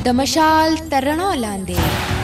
د مشال تر رڼا لاندې.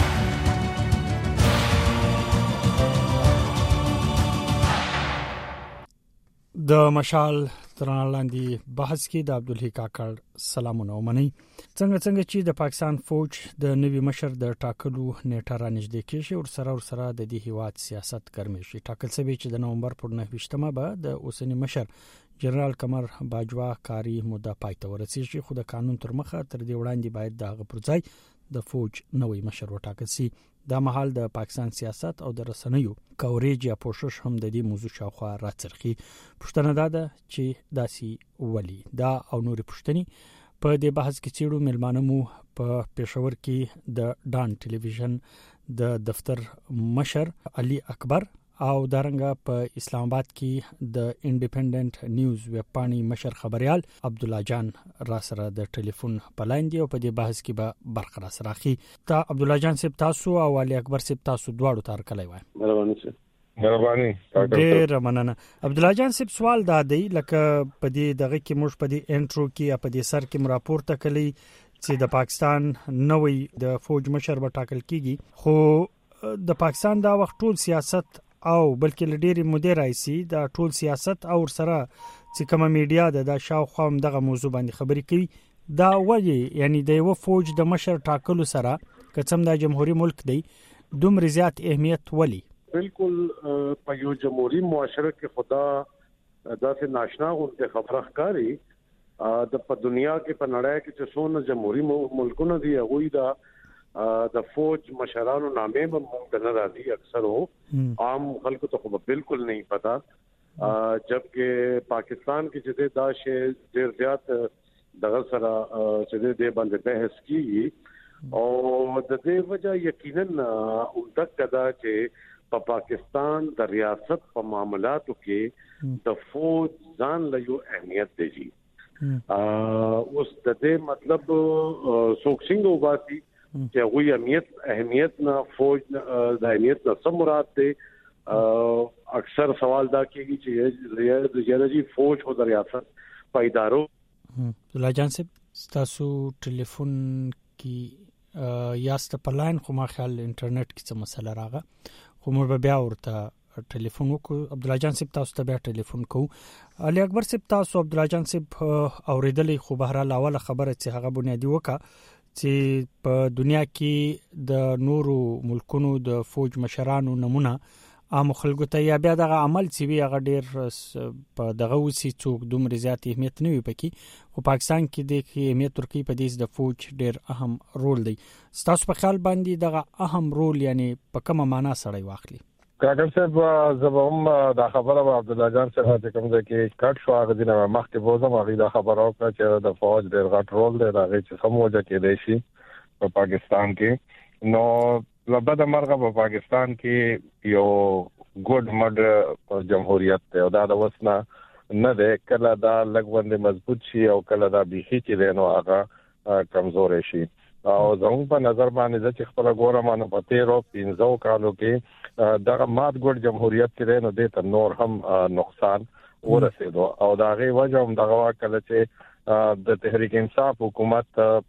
د مشال تر رڼا لاندې بحث کې د عبدالحی کاکړ سلامونه ومني. څنګه چې د پاکستان فوج د نوي مشر د ټاکلو نیټه را نږدې کېږي او سره د دې هیواد سیاست ګرمي شي. ټاکل شوی چې د نومبر پر 9 به د اوسنی مشر جنرال قمر باجوا کاری مدته پای ته ورسیږي، خو د قانون تر مخه تر دې وړاندې باید د هغه پر ځای د فوج نوې مشر وټاکل شي. دا مهال د پاکستان سیاست او د رسنیو کوریج یا پوښښ هم د دې موضوع شاوخوا راڅرخي. پښتنه ده چې داسي ولي دا او نورې پښتني په دې بحث کې چیرو ملمانه مو په پېښور کې د ډان ټلویزیون د دفتر مشر علي اکبر او دارنګه په اسلام آباد کې د انډیپندنت نیوز ویب پاڼې مشر خبريال عبد الله جان را سره د ټلیفون په لاین دی او په دې بحث کې به برخه را سره اخی. تا عبد الله جان صاحب تاسو او علي اکبر صاحب تاسو دواړو تار کلی وای. مهرباني ډېر مننه. عبد الله جان صاحب سوال دا دی لکه په دې دغه کې موږ په دې انټرو کې یا په دې سر کې راپورته کلی چې د پاکستان نوې د فوج مشر به ټاکل کیږي، خو د پاکستان دا وخت ټول سیاست او بلکې لډيري مدیر رئیسي دا ټول سیاست او سره چې کومه میډیا د شاوخوا دغه موضوع باندې خبري کوي. دا وایي یعنی د یو فوج د مشر ټاکلو سره کڅم د جمهوریت ملک دی دومره زیات اهمیت ولي؟ بالکل په یو جمهوریت معاشره کې خدا داسې ناشنا غونډه خبره ښکاری د په دنیا کې په نړۍ کې چې څونه جمهوریت ملکونه دي هغه دا د فوج مشرانو نامې به مونږ نه راځي. اکثر عام خلکو ته خو بالکل نه پتا، جبکہ پاکستان کې چې دا شی ډیر زیات دغه سره چې دې باندې بحث کیږي او د دې وجہ یقینا اومده کدا چې په پاکستان د ریاست په معاملاتو کې د فوج ځان له یو اهمیت دی. اوس د دې مطلب سوکسینګ وباسي چې وی اهمیت نه فوج د اهمیت نه څه مراد دی. اکثر سوال دا کیږي چې یعنی فوج او د ریاست پایدارو. الله جان صاحب تاسو ټلیفون کې یاست په لاین، خو ما خیال انټرنیټ کې څه مسله راغله، خو موږ بیا ورته ټلیفون وکړو. عبد الله جان صاحب تاسو ته بیا ټلیفون کوو. علي اکبر صاحب تاسو عبد الله جان صاحب اوریدلې، خو بهر اوله خبره چې هغه بنیادی وکړه چې په دنیا کې د نورو ملکونو د فوج مشرانو نمونه عام خلکو ته یا بیا دغه عمل چې وی هغه ډیر په دغه وسی څوک دومره زیات اهمیت نه وي پکې، خو پاکستان کې د اهمیت ترکی په دې د فوج ډیر اهم رول دی. تاسو په خیال باندې دغه اهم رول یعنی په کومه معنا سره واخلي؟ کاکر صاحب زبم دا خبره عبد الله جان صاحب ته کوم ځکه کټ شو هغه دینه مخکې بوزم هغه دا خبره او چې د فوج ډیر غټ رول دی راغی چې سموجه کې دی شي په پاکستان کې. نو لبد مرغه په پاکستان کې یو ګډ مډ جمهوریت دی او دا د وسنه نه ده، کله دا لګوند مضبوط شي او کله دا بيخي چې نو هغه کمزور شي. او زموږ په نظر باندې چې خپل ګورم نو په 13-15 کالو کې دغه مات ګډ جمهوریت کې نو د نور هم نقصان ورسېدو او دا غي وجه هم دغه کله چې د تحریک انصاف حکومت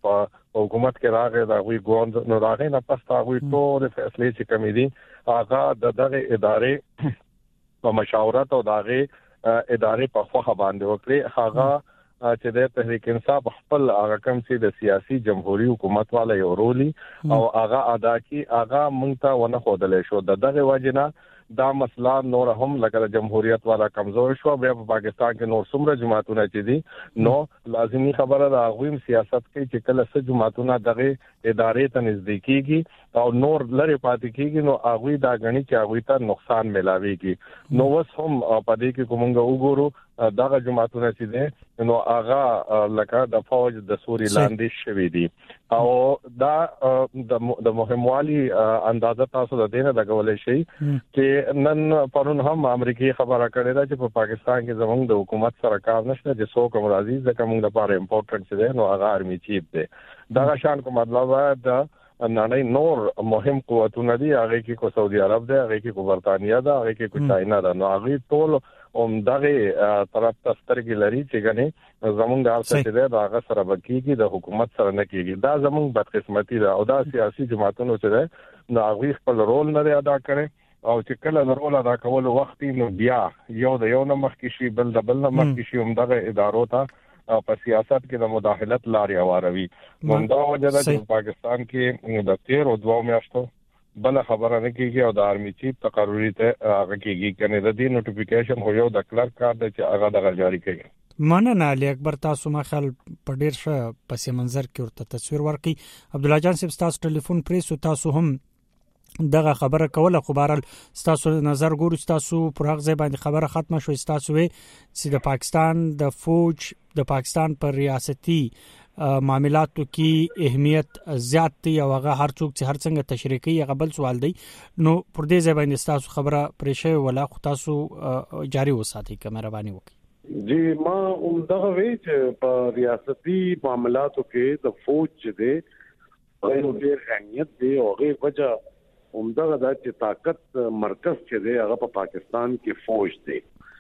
کې راغی دا وی ګوند نو راغی نه پس تا وی ټول فیصله چې کمیدي هغه دغه ادارې په مشاورت او دغه ادارې په خوخه باندې وکړي. هغه چې د تحریک انصاف خپل هغه کوم چې د سیاسي جمهوریت حکومت والا یو رولي او هغه ادا کی هغه مونږ ته ونه خودلې شو. دغه وجنه دا مسله نور هم لکه جمهوریت والا کمزور شو. بیا په پاکستان کې نور څومره جماعتونه چې دي نو لازمي خبره دا غویم سیاست کې چې کله څه جماعتونه دغه ادارې ته نزدیکيږي او نور لری پاتې کیږي نو هغه دا غني چې هغه ته نقصان ملاويږي. نو وس هم په دې کې کومه وګورو دغه جماعتونه چې دي نو هغه لکه د فوج د سوري لاندې شوي دي او دا د مهموالي اندازه تاسو د دینه لګولې شي چې نن پرون هم امریکای خبره کړې ده چې په پاکستان کې زموږ د حکومت سره کار نشته چې څوک مرضی ځکه موږ لپاره امپورټنټ دي نو هغه آرمي چیف دی. دا شان کوم مطلب د نړۍ نور مهم قوتونه دي هغه کې کو سعودي عرب ده هغه کې کو برتانیا ده هغه کې کو چاینا ده نو هغه ټول دغه طرف ته سترګې لري چې غني زمونږ د ارڅ ده هغه سره بکیږي د حکومت سره نه کیږي دا زمونږ بدقسمتي ده او دا سیاسي جماعتونو چې ده نو هغه خپل رول نه ادا کړي او چې کله د رول ادا کول وخت نو بیا یو د یو نمخ کې شي بل د بل نمخ کې شي همدغه ادارو ته په سیاست کې د مداخلت لارې هواروي همدا وجه ده چې پاکستان کې د 13 میاشتو بل خبره نه کیږي او د آرمي چیف تقرری ته هغه کیږي کنه د دې نوټیفیکیشن خو یو د کلرک کار دی چې هغه د جاری کوي مننه علي اکبر تاسو ما خل په ډیر ښه پس منظر کې ورته تصویر ورکي عبد الله جان صاحب تاسو ټلیفون پریسو تاسو هم دغه خبره کوله خو بهرال تاسو نظر ګورو تاسو پر هغه ځای باندې خبره ختمه شو تاسو چې د پاکستان د فوج د پاکستان پر ریاستي معاملاتو کې اهمیت زیات دی او هغه هر څوک چې هر څنګه تشریح کوي هغه بل سوال دی نو پر دې ځای باندې تاسو خبره پرېښه ولا خو تاسو جاری وساتئ که مهرباني وکړئ جی ما دغه وی چې په ریاستي معاملاتو کې د فوج چې دی او ډېر اهمیت دی او هغه وجه همدغه د چې طاقت مرکز چې دی هغه په پاکستان کې فوج دی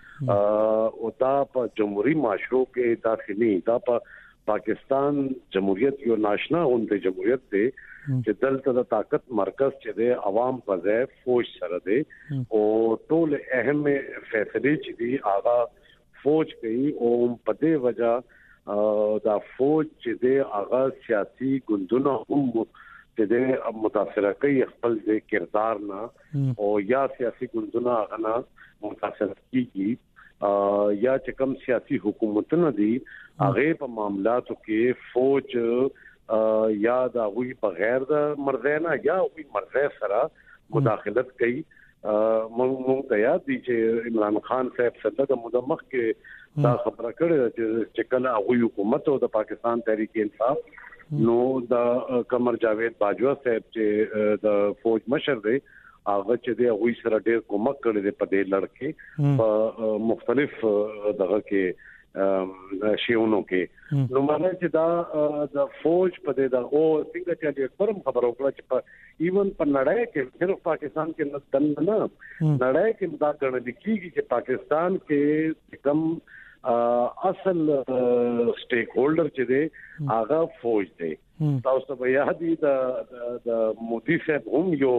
او دا په جمهوریت معاشرو کې داخلي دا په پاکستان جمهوریت یو ناشنا اونته جمهوریت دی چې دلته د طاقت مرکز چې دی عوام په ځای فوج سره دی او ټول اهم فیصله چې دی هغه فوج کوي او په دې وجہ دا فوج چې دی هغه سیاسي ګوندونه هم چې د متاثر کوي خپل د کردار نه او یا سیاسي ګوندونه غنا متاثر کیږي یا چې کوم سیاسي حکومتونه دي هغه په معاملاتو کې فوج یا دا وی بغیر د مرزه یا وی مرزه سره مداخلت کوي مونږ ته یاد دي چې عمران خان صاحب سره د مدمخ کې دا خبره کړې چې کله هغه حکومت او د پاکستان تحریک انصاف نو د قمر جاوید باجوا صاحب چې د فوج مشر دی هغه چې د هغه سره ډېر کومک کړی دی په دې لړ په مختلف دغه کې شیونو کې نو معنی چې دا د فوج په دې د او څنګه چې پرم خبر وکړه چې په ایون په نړۍ کې صرف پاکستان کې نه نړۍ کې دا ګڼل کېږي چې پاکستان کې کم اصل سټیک هولډر چې دی هغه فوج دی تاسو به یاد دي د مودي صاحب هم یو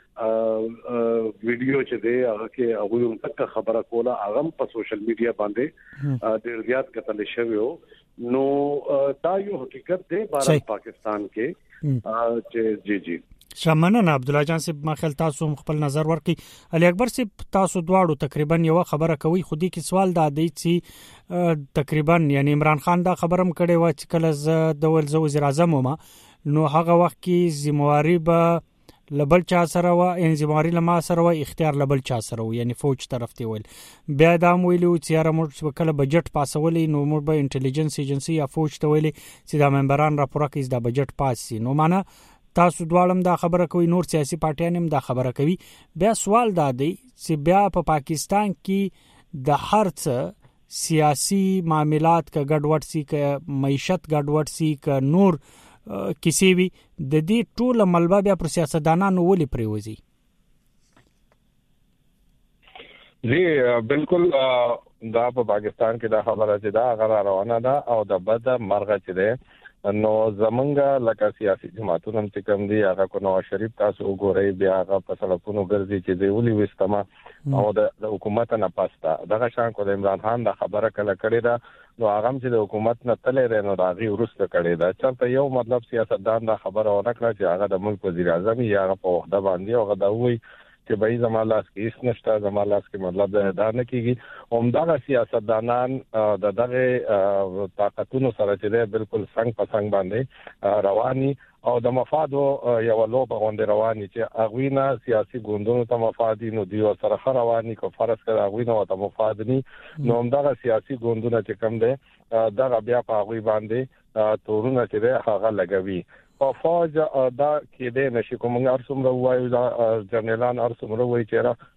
ویډیو چې دی هغه کې هغه هم تک خبره کوله هغه په سوشل میډیا باندې ډېر زیات کتل شوی نو دا یو حقیقت دی بار پاکستان کې چې جی شمنن عبد الله جان صاحب ما خل تاسو خپل نظر ورکي علي اکبر صاحب تاسو دواړو تقریبا یو خبره کوي خودي کې سوال دا دی چې تقریبا یعنی عمران خان دا خبرم کړي و چې کله ز د وزیر اعظم ما نو هغه وخت کې ذمہواری به لبل چا سره و ان ذمہواری لما سره و اختیار لبل چا سره و یعنی فوج طرف ته ویل بیا دا ویلو چې را موږ کله بجټ پاسولې نو موږ به انټيليجنس ایجنسی یا فوج ته ویلې چې دا ممبران راپور کوي دا بجټ پاسي نو معنا تاسو دوالم دا خبره کوي نور سیاسي پارټیان هم دا خبره کوي بیا سوال دا دی چې بیا په پاکستان کې د هر څه سیاسي معاملات کا ګډوډ سي کا معیشت ګډوډ سي کا نور کسی وی د دې ټول ملبا بیا پر سیاستدانانو ولې پریوزي جی بالکل دا په پاکستان کې دا خبره چې دا غره روانه ده او د بد مرغه چې ده نو زمونږه لکه سیاسي جماعتونو هم چې کوم دي هغه کو نواز شریف تاسو وګورئ بیا هغه په سلفونو ګرځي چې دی ولي وستما او د حکومت نه پاستا دغه شان کو د عمران خان د خبره کله کړی دا نو هغه چې د حکومت نه تلې رنو راغي ورسته کړی دا چرته یو مطلب سیاستدان دا خبره ورکړه چې هغه د ملک وزیر اعظم یا هغه په وخت باندې هغه دا وایي چې به زمالاس کې هیڅ نشته زمالاس کې مطلب دا نه کیږي همدغه سیاستدانان د دغه طاقتونو سره چې بالکل څنګه په څنګه باندې رواني او د مفادو یو لوبه غونډه رواني چې اغوینه سیاسي ګوندونو ته مفادي نو دی سره رواني کو فرض کړه اغوینه ته مفادني نو همدغه سیاسي ګوندونه چې کم ده دا بیا په اغوی باندې تورونه چې هغه لګوي او فوج دا کې د نشي کومه ارسمره وایو دا جنرالان ارسمره وایي چې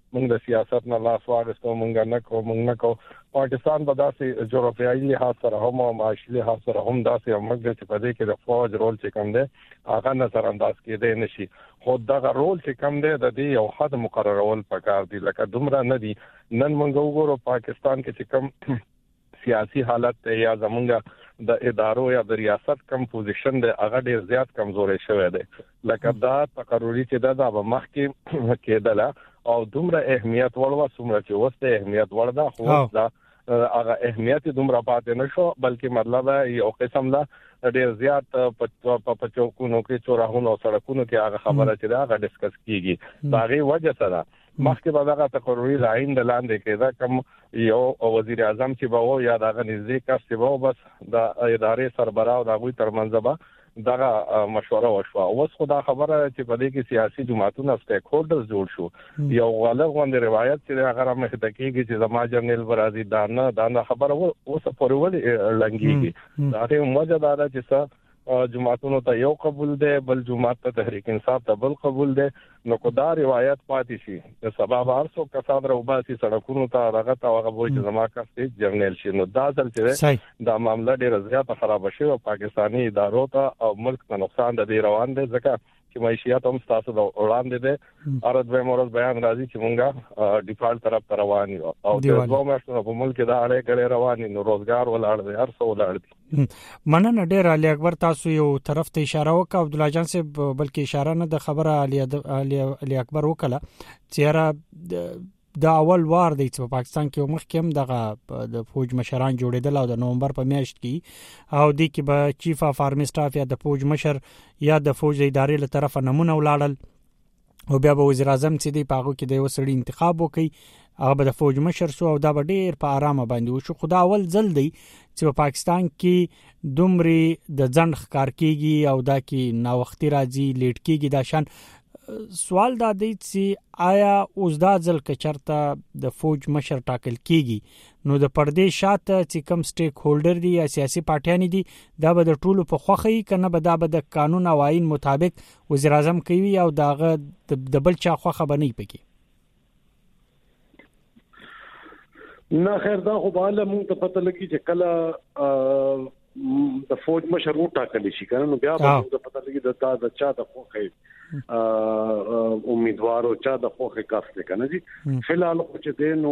موږ د سیاست نه لاس واغستو موږ نه کو پاکستان به داسې جغرافیایي لحاظ سره هم او معاشي لحاظ سره هم داسې موږ چې په دې کې د فوج رول چې کوم دی هغه نظر انداز کېدای نشي خو دا رول چې کوم دی د دې یو حد مقررول پکار دی لکه دومره نه دی نن موږ وګورو پاکستان کې چې کوم سیاسي حالت یا زمونږ د ادارو یا د ریاست کم پوزیشن دی هغه ډیر زیات کمزوري شوی دی لکه دا تقرری چې دا به مخکې کېدله او دومره اهمیت ورو څومره چې وسته اهمیت وردا خو دا هغه اهمیت دومره پاتې نشو بلکې مطلب یو قسم لا ډیر زیات په چوکونو کې چوراهونو سړکونو کې هغه خبره چې دا هغه ډیسکس کیږي دا غي وجه سره مخکې به دا تقرری لاین د لاندې کې دا کوم یو وزیر اعظم چې به و یا دا نږدې کس چې و بس د ادارې سربراه او د غوي ترمنځ به دا مشوره وشوه اوس خو دا خبره چې په دې کې سیاسي جماعتونو سټیک هولډرز جوړ شو یو غلط غونډه روایت چې هغه مخ ته کېږي چې زما جنرال برازي دا نه خبره اوس پورې ولې لنګيږي دا ته موجه دا چې څه جماعتونو ته یو قبول دی بل جماعت ته تحریک انصاف ته بل قبول دی نو کو دا روایت پاتې شي د سبب ارسو کسان روباسي سړکونو ته راغه تا هغه وایي چې زما کس جنرال شي نو دا ځل چې دا معاملې ډېر زیات خراب شي او پاکستاني ادارو ته او ملک ته نقصان د روان دي ځکه چې معیشت هم تاسو د وړاندې ده ارد به مورز بیان راځي چې مونږه ډیفالت طرف ته روان یو او د دوه میاشتو په ملک دا اړه کړي روان نو روزګار ولاړ دي هر څه ولاړ دي مننه ډیر علي اکبر تاسو یو طرف ته اشاره وکړه عبد الله جان صاحب بلکې اشاره نه د خبره علي اکبر وکړه چې دا اول وار دی چې په پاکستان کې مخکې هم دغه د فوج مشران جوړېدل او د نومبر په میاشت کې او د کې به چیف اف آرمی سټاف یا د فوج مشر یا د فوج ادارې له طرفه نمونه ولاړل او بیا به وزیر اعظم چې دی پاغو کې د وسړي انتخاب وکړي هغه به د فوج مشر سو او دا به ډیر په آرامه باندې وشو خدا اول ځل دی چې په پاکستان کې دومره د ځند ښکار کیږي او دا کې ناوختي راځي لیټ کیږي دا شان سوال دا دی چې آیا اوس دا ځل کې چرته د فوج مشر ټاکل کیږي نو د پردې شاته چې کم سټیک هولډر دي یا سیاسي پارټیان دي دا به د ټولو په خوخه کنه به دا به د قانون او آئین مطابق وزیر اعظم کوي او داغه د بل چا خوخه بنئ پکې نه خیر دا خو به له مونږ ته پته لګي چې کله د فوج مشر و ټاکل شي کنه نو بیا به مونږ ته پته لګي د چا د خوخه امیدوارو چا د خوخه کاف نه کنه جی فلحال چې دینو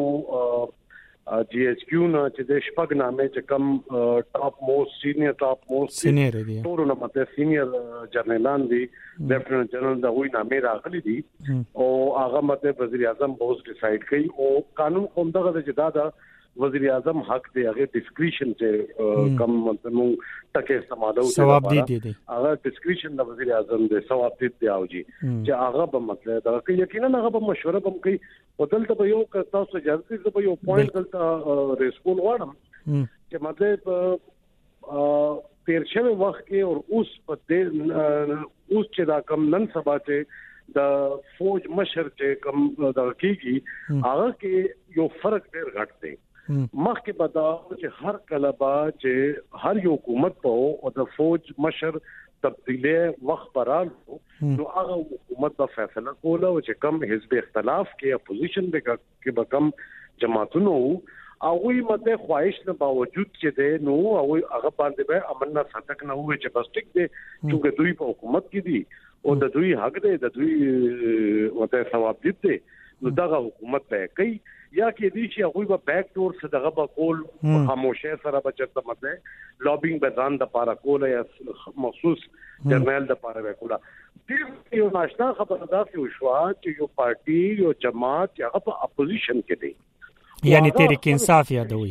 جی ایچ کیو نه چې د شپږ نامې چې کم ټاپ موست سینیئر دي ټول نه مته سینیئر جنرالان دي لیفټننټ جنرال دا وی نامې راغلي دي او هغه مته وزیر اعظم بوز ډیسایډ کوي او قانون کوم دغه چې دا وزیر اعظم حق دی هغه ډیسکریشن چې کم مطلب ټکه استعمالو ثواب دی هغه ډیسکریشن د وزیر اعظم د ثواب دی او جی چې هغه به مطلب دا کوي یقینا هغه به مشوره به کوي او دلته به یو تاسو اجازه دې به یو پوینټ دلته ریسپون واړم چې مطلب تیر شوی وخت کې او اوس په دې اوس چې دا کم نن سبا چې د فوج مشر چې کم دا کیږي هغه کې یو فرق ډیر غټ دی مخکې به دا چې هر کله با چې هر یو حکومت په او د فوج مشر تبدیلی وخت برالو نو هغه حکومت به فیصله کوله او چې کم حزب اختلاف کې اپوزیشن کې به کم جماعتونو او وی مته خواهش نه باوجود چې ده نو او هغه باندې به امن نه فتک نه وي چې بس ټیک دي چې دوی په حکومت کې دي او د دوی حق دی د دوی وته ثواب دي نو دغه حکومت به کوي یا کې دي چې هغه به بیک ډور څخه دغه به کول خاموشه سره بچته مته لابینګ به ځان د پاره کول یا مخصوص جرنل د پاره وکولا دې یو ناشنا خبره ده چې شو چې یو پارټي یو جماعت هغه په اپوزیشن کې دي یعنی تحریک انصاف یادوي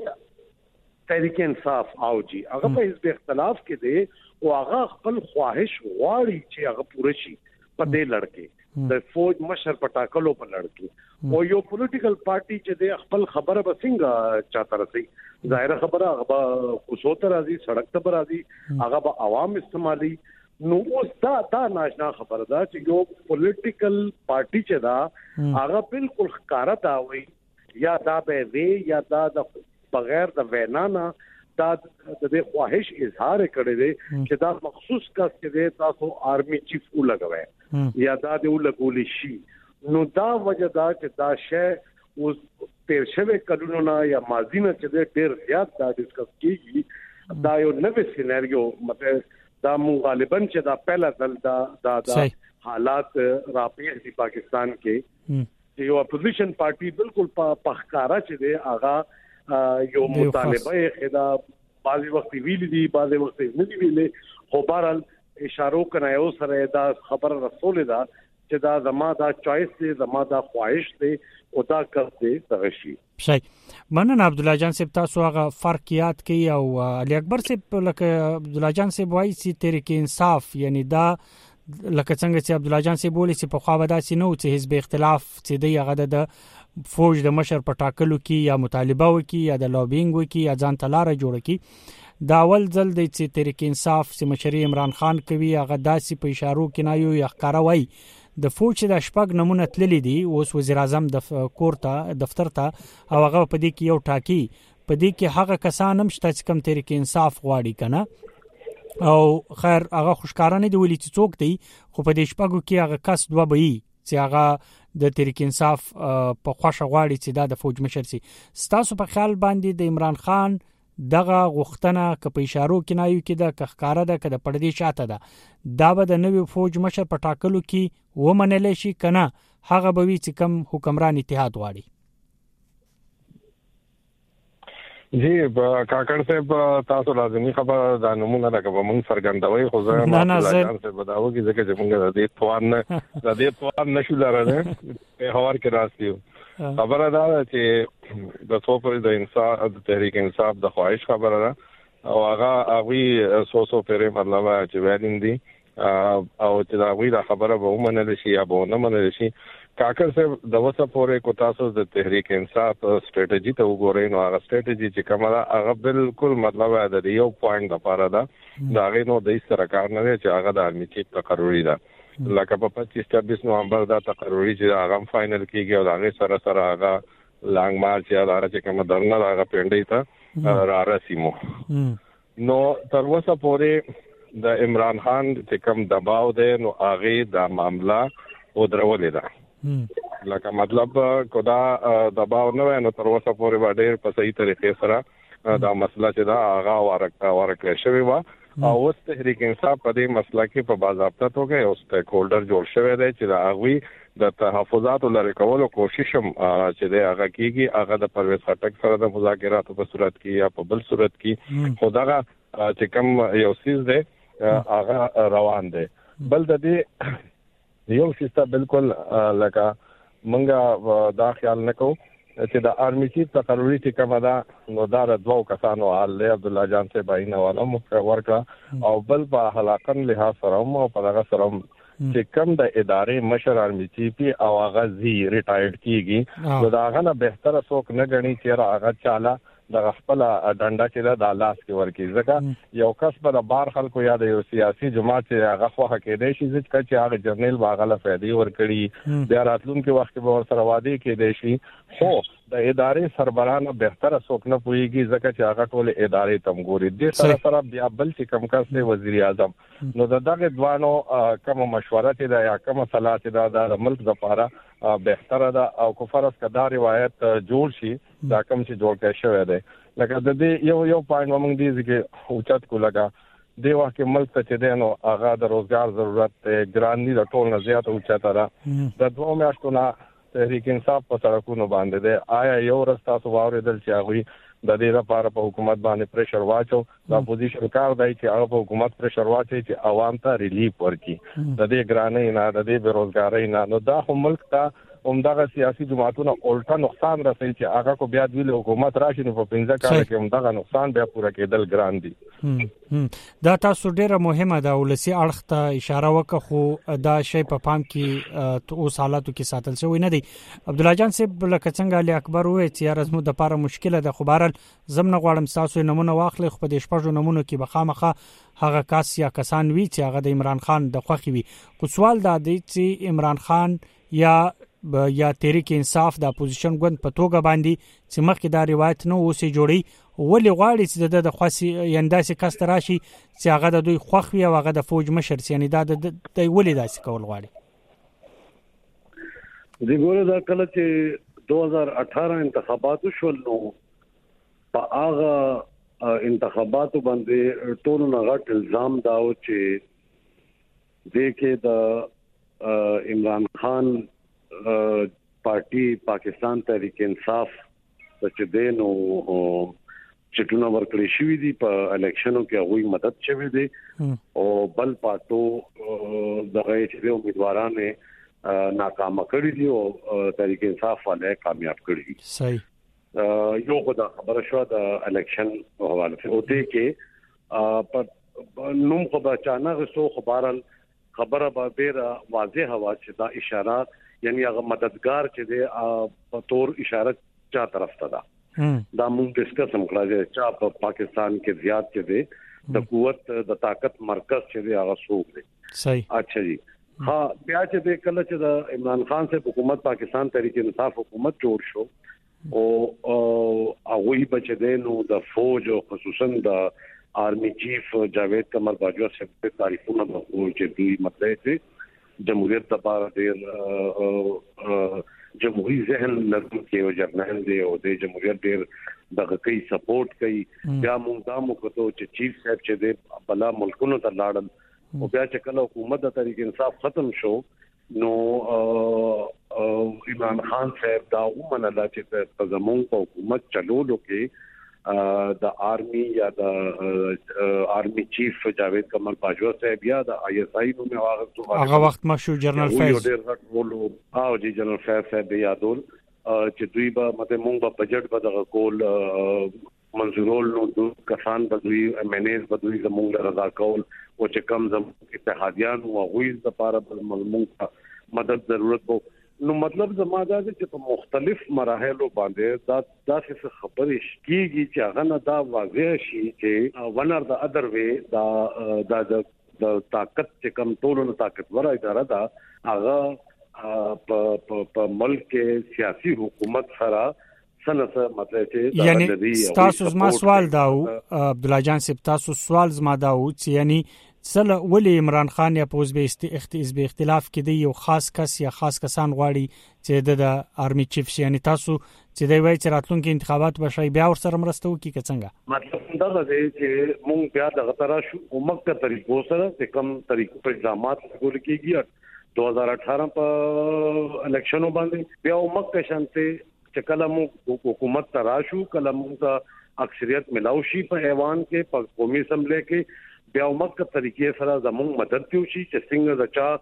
تحریک انصاف او جی هغه په حزب اختلاف کې دي او هغه خپل خواهش غواړي چې هغه پوره شي په دې لړکې د فوج مشر پټاکلو په لړکې او یو پولیټیکل پارټي چې د خپل خبره به څنګه چاته رسي ظاهر خبره هغه کوڅو راځي سړک ته راځي هغه به عوام استعمالي نو اوس دا ناشنا خبره ده چې یو پولیټیکل پارټي چې دا هغه بالکل ښکارا دا وي یا دا به وی یا دا د بغیر د وینا نه دا د خواهش اظهار کړی دی چې دا مخصوص کس کې تاسو آرمی چیف ولګوي یا دا د ولګول شي نو دا وجه دا چې دا شی اوس تیر شوی کلونو نه یا ماضی نه چې ډېر زیات دا ډسکس کیږي دا یو نوې سيناریو مطلب دا مو غالبا چې دا پہلا ځل دا حالات راپېښ دي پاکستان کې چې یو اپوزیشن پارټي بالکل پخکارا چې دی هغه یو مطالبه خدا بعضی وخت ویل دي بعضی وخت نه دي ویلې خو بهرحال اشارو کنه یو سره دا خبر رسول ده چې دا زما دا چوایس دی زما دا خواهش دی او دا کار دی تغشي شي مننه عبد الله جان صاحب تاسو هغه فرق یاد کړئ او علي اکبر صاحب لکه عبد الله جان صاحب وایي چې تحریک انصاف یعنی دا لکه څنګه چې عبد الله جان صاحب وایي چې په خوا ودا چې نو چې حزب اختلاف چې دی هغه د فوج د مشر په ټاکلو کې یا مطالبه وکي یا د لوبینګ وکي یا ځان تلاره جوړ کی دا ول ځل د تحریک انصاف چې مشر عمران خان کوي هغه داسې په اشارو کې نه یو ښکارا وای د فوج د شپږ نمونه تللی دي اوس وزیر اعظم د کورته دفتر ته او هغه په دې کې یو ټاکی په دې کې هغه کسان هم شته چې کم تحریک انصاف غواړي کنه او خیر هغه خوشکارانه دی ولې چې څوک دی خو په دې شپږو کې هغه کس دوه به چې هغه د تحریک انصاف په خوښه غواړي چې دا د فوج مشر سي ستاسو په خیال باندې د عمران خان دغه غوښتنه ک په اشارو کې نایو کې د کخکاره ده ک د پردي شاته ده دا به د نوې فوج مشر په ټاکلو کې ومنل شي کنه هغه به وی چې کم حکمران اتحاد غواړي جی کاکړ صاحب تاسو لازمي خبره د نمونه لکه موږ څرګندوي خو زه نه ځان څه بداوه کې ځکه چې موږ د دې توان نشو لرله په هوار کې راځو خبره دا چې د څوپر د انصاف د تحریک انصاف د خواهش خبره ده او هغه سو پیره مطلب چې ویلین دي او چې دا وی دا خبره به ومنل شي یا به نه منل شي کاکړ صاحب د وسه پورې کو تاسو د تحریک انصاف سټریټجی ته وګورئ نو هغه سټریټجی چې کومه هغه بالکل مطلب د یو پوینټ لپاره ده دا غي نو د سرکار نه چې هغه د امنیتي تقرری ده لکه په 25 نومبر دا تقرری چې هغه فائنل کیږي او هغه سره هغه لانګ مارچ یا هغه چې کومه درنه هغه پېنډې ته را رسیمو نو تر اوسه پورې د عمران خان چې کوم دباو دی نو هغه د معاملہ او درولې ده لکه مطلب کودا دباو نه نو تر اوسه پورې باندې په صحیح طریقې سره دا مسله چې دا هغه ورکه شوی و او اوس تحریک انصاف په دې مسله کې په باضابطه توګه یو سټیک هولډر جوړ شوی دی چې دا هغه د تحفظات لري کولو کوشش هم چې دا هغه کیږي هغه د پرویز خټک سره د مذاکراتو په صورت کې یا په بل صورت کې خداغه چې کوم یو سیس دی هغه روان دی بل د دې یو سیسته بالکل لکه منګه دا خیال نکو چې د آرمي چیف تقرری چې کومه ده نو دا د دوه کسانو حال له عبد الله جان صاحب عینه والا ورکا او بل په حلاقن له سره او په هغه سره چې کوم د ادارې مشر آرمي چیف او هغه زی ریټایرډ کیږي نو دا هغه نه بهتره څوک نه غني چې هغه چاله د خپل ډنډا کې د لاس کې ورکی ځکه یو کس په بار خلکو یا د یو سیاسي جماعت چې هغه خوخه کېدای شي چې هغه جرنیل باغله فائدې ورکړي د راتلونکو وخت به ور سره وادي کېدای شي خو د ادارې سربرانه بهتره څوک نه پويږي ځکه چې هغه ټول ادارې تمګوري د سره بیا بل چې کم کس دی وزیر اعظم نو دغه دوانو کوم مشوره ته یا کوم صلاح ته د ملک لپاره بهتره ده او کو فرض کدا روایت جوړ شي دا کوم چې جوړ کړي شوی دی لکه د دې یو پوینټ موږ دې چې اوچت کو لگا دی واکه ملک ته چې دینو هغه د روزګار ضرورت ګرانی د ټول نه زیات اوچت را د دوه میاشتو نه تحریک انصاف په سړکونو باندې ده آیا یو رستا سو واردل چې هغه د دې لپاره په حکومت باندې پریشر واچو د اپوزیشن کار دی چې هغه په حکومت پریشر واچي چې عوام ته ریلیف ورکړي د دې ګرانۍ نه د دې بیروزګارۍ نه نو دا هم ملک ته همدغه سیاسي جماعتونو الټا نقصان رسوي چې هغه کو بیا د ویل حکومت راشي نو په 15 کال کې همدغه نقصان بیا پوره کېدل ګران دي دا تاسو ډیره مهمه ده ولسی اړخ ته اشاره وکړه خو دا شی په پام کې اوس حالاتو کې ساتل شوی نه دی عبد الله جان صاحب لکه څنګه علي اکبر وې چې رسمو د لپاره مشکله ده خو بهرال زمنه غواړم تاسو نمونه واخلې خو په دې شپږو نمونه کې بخامخه هغه کس یا کسان وی چې هغه د عمران خان د خوخي وي خو سوال دا دی چې عمران خان یا تحریک انصاف د اپوزیشن ګوند په توګه باندې چې مخکې دا روایت نو اوسې جوړي ولې غواړي چې د خاصي ینداسي کس تراشي چې هغه د دوی خوخوي او هغه د فوج مشر یعنی دا د ولې داسې کول غواړي د ګوره دا کله چې 2018 انتخابات شول نو په هغه انتخاباتو باندې ټول نه غټ الزام داو چې د کې د عمران خان پارټي پاکستان تحریک انصاف چې دینو چټونه ورکړی شوې دي په الیکشنو کې هغه مدد شوی دی او بل پاتو دغه چې امیدوارانه ناکام کړی دي او تحریک انصاف والے کامیاب کړی صحیح یو خدای خبره شو د الیکشن په حواله څخه او دې کې په نوم خو بچانه غسو خبره به ډیر واضح هوا چې دا اشاره یعنی هغه مددگار چې دی په تور اشاره چا طرف ته ده دا موږ ډیسکس هم کړل چې په پاکستان کې زیات چې دی د قوت د طاقت مرکز چې دی هغه څوک دی صحیح اچھا جی ها بیا چې د کله چې د عمران خان سے حکومت پاکستان تحریک انصاف حکومت جوړ شو او هغه بچ دی نو د فوج او خصوصا د آرمی چیف جاوید قمر باجوہ سے تعریفونه وکړو چې دوی مطلب چې جمهوریت لپاره ډیر جمهوریت ذهن لرونکي او جرنال دی او د جمهوریت ډیر دغه کوي سپورټ کوي بیا موږ دا موکته چې چیف صاحب چې د بلا ملکونو ته لاړل او بیا چې کله حکومت د تحریک انصاف ختم شو نو عمران خان صاحب دا ومنله چې په زمون په حکومت چلولو کې د آرمی یا د آرمی چیف جاوید قمر باجوہ صاحب یا د آئی ایس آئی نو مې هغه وخت مشهور جنرال فیض او جی جنرال فیض صاحب یادول چې دوی به مته مونږ په بجټ په دغه کول منظورول نو د کسان په دوی مینیج په دوی زموږ رضا کول او چې کم زم اتحادیان او غویز د لپاره په ملمون مدد ضرورت وو نو مطلب زما دا چې په مختلف مراحلو باندې دا څه خبرې کیږي چې هغه نه دا واضح شي چې ون اور د ادر وی دا د طاقت چې کم ټولو طاقتور اداره دا هغه په ملک کې سیاسي حکومت سره سنسه مطلب چې یعنی تاسو زما سوال داو عبد الله جان صاحب تاسو سوال زما داو چې یعنی سله ولی عمران خان یا پوز به اختلاف کې دی یو خاص کس یا خاص کسان غواړي چې د آرمی چیف یعنی تاسو چې دی وایي چې راتلونکي انتخابات به شي بیا ور سره مرسته وکړي که څنګه مطلب دا دی چې مونږ بیا دغه ترا شو عمق طریقو سره چې کم طریقو پر اقدامات کول کېږي 2018 په الیکشنو باندې بیا عمق شانته چې کله مو حکومت تراشو کله مو اکثریت ملاو شي په ایوان کې په قومي اسمبلی کې بیا عمق طریقې سره زموږ مدد کیو شي چې څنګه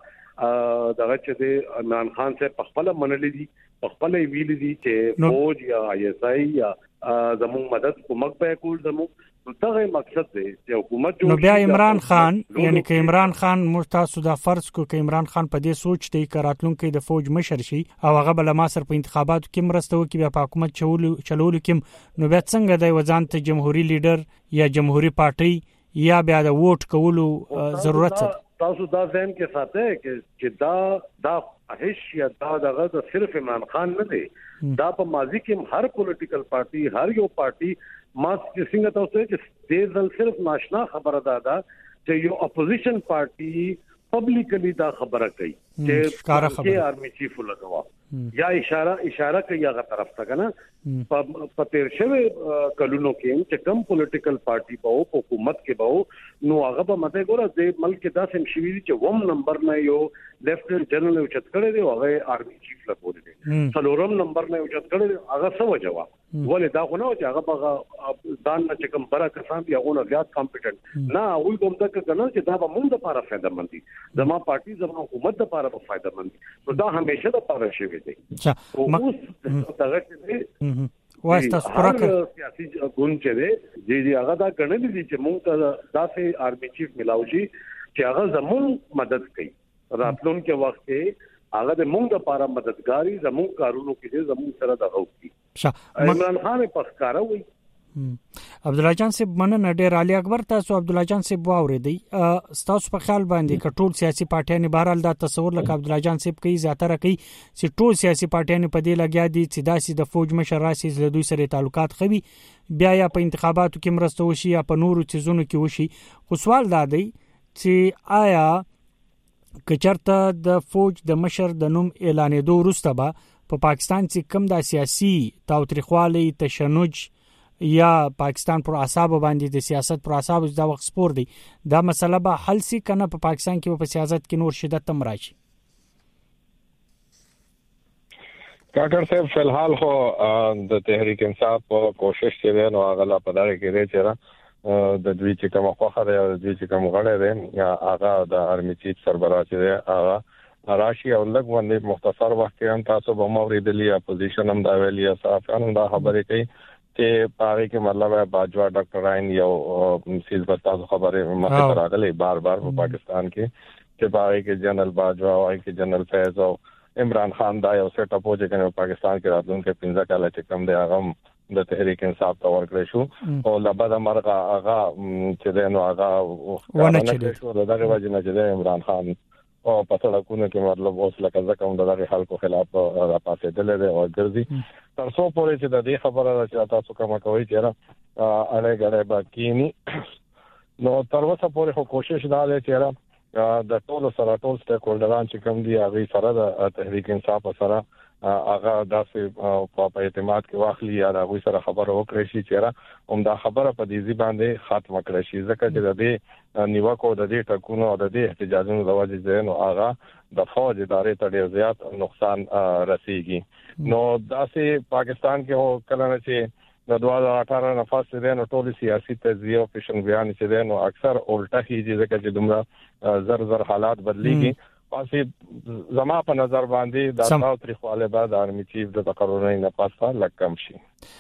دچا دغه چې د عمران خان سے خپل منلې دي خپل ویل دي چې فوج یا آئی ایس آئی یا زموږ مدد کومک به کول زموږ دغه مقصد دی چې حکومت نو بیا عمران خان یعنی که عمران خان مرتاسو دا فرض کو که عمران خان په دې سوچ دی کاراتلونکو د فوج مشر شي او هغه بل ما سر په انتخاباتو کې مرسته وکړي بیا په حکومت چلولو کې نو بیا څنګه دی وځان ته جمهوریت لیډر یا جمهوریت پارټي یا بیا د ووټ کولو ضرورت څه تاسو دا ذهن کې ساتئ چې دا هیڅ یا دا صرف عمران خان نه دی دا په ماضي کې هر پولیټیکل پارټي هر یو پارټي ما څنګه تاسو چې دې ځل صرف ناشنا خبره ده چې یو اپوزیشن پارټي پبلکلی دا خبره کوي چې آرمی چیف لګوا یا اشاره کوي هغه طرف ته کنه په تیر شوه کلونو کې چې کم پولیټیکل پارټي په حکومت کې به نو هغه په مته ګوره د ملک دا سم شوی چې وم نمبر نه یو لیفټننټ جنرال او چت کړی دی هغه آرمی چیف لګول دي څلورم نمبر نه یو چت کړی دی هغه څه وجوه ولې دا خو نه چې هغه په ځان نه چې کم برا کسان بیا غوونه زیات کمپټنټ نه هغه کوم دا کنه چې دا به موږ لپاره فائدہ مند دي زما پارټي زما حکومت لپاره فائدہ مند نو دا همیشه لپاره شوی دی اچھا دغه چې واسطه سپراکه سیاسي ګوند چې دی هغه دا غنل دي چې موږ ته داسې آرمی چیف ملاوي چې هغه زموږ مدد کوي راتلون کې وخت کې هغه د موږ لپاره مددګاری زموږ کارونو کې زموږ سره د غوښتي عمران خان په ښکارا وي عبد الله جان صاحب مننه ډیر علي اکبر تاسو عبد الله جان صاحب واوریدي تاسو په خیال باندې کټول سیاسي پارټیان بهرال دا تصور لکه عبد الله جان صاحب کوي زیاتره کوي چې ټول سیاسي پارټیان په دې لګیا دي چې داسې د فوج مشر راسي د دوی سره تعلقات خوي بیا یا په انتخاباتو کې مرسته وشي یا په نورو چیزونو کې وشي خو سوال دا دی چې آیا کچرته د فوج د مشر د نوم اعلانېدو وروسته به په پاکستان کې کم د سیاسي تاوتریخوالي تشنج یا پاکستان پر اعصاب باندې د سیاست پر اعصاب د وخت سپور دی دا مسله به حل سي کنه په پاکستان کې په سیاست کې نور شدت تم راشي. کاکر صاحب فی الحال خو د تحریک انصاف په کوشش کې دی نو هغه لا پداره کې دی چې د دوی چې کوم خوخه دی او د دوی چې کوم غړی دی یا هغه د آرمي چیف سربراہ چې دی هغه راشي او لږ باندې مختصر وخت کې هم تاسو به موریدلی اپوزیشن هم دا ویلي صحافیان هم دا خبرې کوي چې پاره کې مطلب باجوا ډاکټر عین یو سیز بتاو خبره مخه راغلي بار بار په پاکستان کې چې پاره کې جنرال باجوا او کې جنرال فیض او عمران خان دا یو سیټ اپ وځي چې پاکستان کې راتلونکي 15 کال چې کم دی هغه د تحریک انصاف ته ورکړی شو او لبد مرغه هغه چې د نو هغه ونه شو دغه وجه نه چې عمران خان او په سړکونو کې مطلب اوس لکه ځکه دغه خلکو خلاف را پاسې دلې او ګرځي تر څو پورې چې د دې خبره راځي تاسو کوم کوي چې را اړه غړې باقی نو تر اوسه پورې خو کوشش دا دی چې د ټولو سره ټول سټیک هولډران چې کوم دي هغه سره د تحریک انصاف سره هغه داسې په اعتماد کې واخلي یا هغه سره خبره وکړي چې هم دا خبره په دې باندې ختمه کړي شي ځکه چې د دې نیوکو د دې ټکونو او د دې احتجاجونو د وجې ځای نو هغه د فوج ادارې ته ډیر زیات نقصان رسیږي نو داسې پاکستان کې کله چې د 2018 نفاس دې نو ټول سیاسي تجزیه او پېشن بیان چې دې نو اکثر الټا کیږي ځکه چې دومره زر حالات بدليږي پاسې زما په نظر باندې د تاوتریخواله بعد آرمي چیف د تقررونه نه پاسه لکم شي.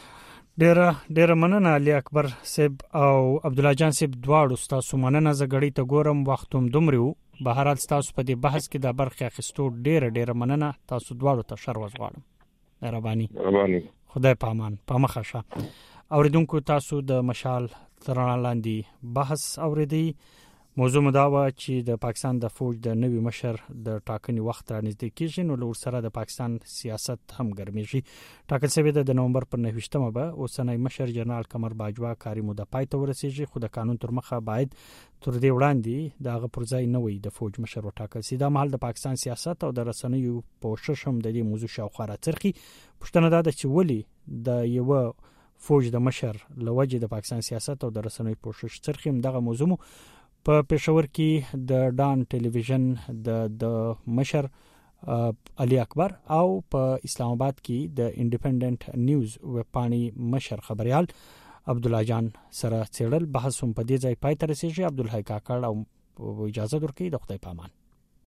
ډیر مننه علي اکبر صاحب او عبد الله جان صاحب دواړو تاسو مننه زګړی ته ګورم وختوم دومره به هر حال تاسو په دې بحث کې د برخه اخیستو ډیر مننه تاسو دواړو ته شر وزغواړم. مهرباني خدای پامان پامخه شه. اوریدونکو تاسو د مشال ترنا لاندې بحث اوریدي موضوع مداوه چې د پاکستان د فوج د نوي مشر د ټاکنې وخت را نږدې کیږي نو لور سره د پاکستان سیاست هم ګرمېږي. ټاکل شوی د نومبر پر 9مه به اوسنۍ مشر جنرال قمر باجوا کاری موده پای ته ورسیږي خو د قانون تر مخه باید تر دې وړاندې دغه پرځای نه وي د فوج مشر وټاکل سي. دا مهال د پاکستان سیاست او د رسنیو پوښښ هم د دې موضوع شاوخوا راڅرخي. پښتنه دا چې ولی د یو فوج د مشر لوجه د پاکستان سیاست او د رسنیو پوښښ څرخي دغه موضوع په پېښور کې د ډان ټلویزیون د مشر علي اکبر او په اسلام آباد کې د انډیپندنت نیوز وپاڼې مشر خبريال عبد الله جان سره څېړل بحث هم په دې ځای پای ته رسیږي. عبد الله کاکړ او اجازه درکړي د خدای پامان.